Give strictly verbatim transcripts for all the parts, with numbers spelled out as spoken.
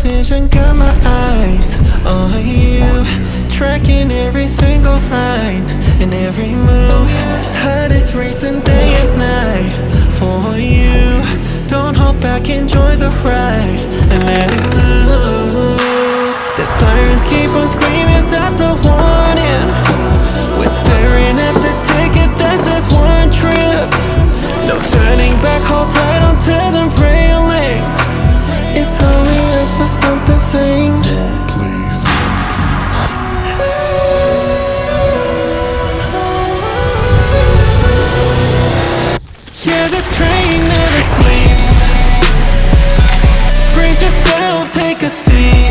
vision, got my eyes on you, tracking every single line and every move. Heart is racing day and night for you. Don't hold back, enjoy the ride and let it loose. The sirens keep on screaming, that's a warning. We're staring at the ticket that says one trip. No turning back, hold tight onto them railings. It's only us, but something saying please. Yeah, this train never sleeps. Brace yourself, take a seat.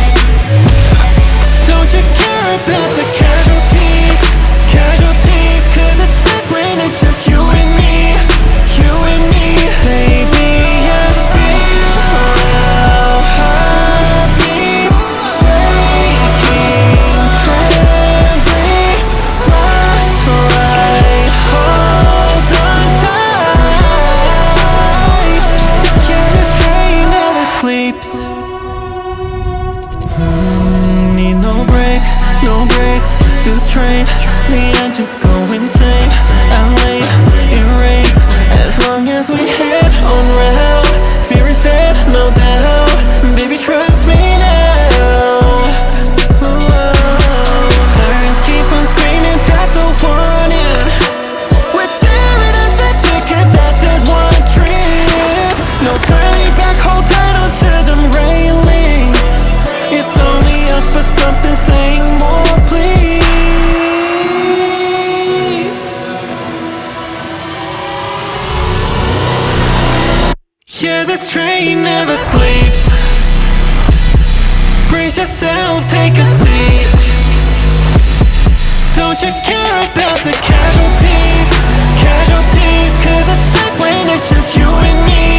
Don't you care about the casualties? Casualties, cause it's safe when it's just you and me. You and me. Baby, I feel our heartbeats shaking, trembling. Flash right, hold on tight. Yeah, this train never sleeps. Mm, need no break, no breaks. This train, the engines go insane. I'm late, it rains. As long as we head on route, fear is dead, no doubt. Baby, trust me now. The sirens keep on screaming, that's a warning. We're staring at the ticket that says one trip. No turning back, hold tight onto them railings. It's only us, but something saying more, please. Yeah, this train never sleeps. Brace yourself, take a seat. Don't you care about the casualties? Casualties, cause it's safe when it's just you and me.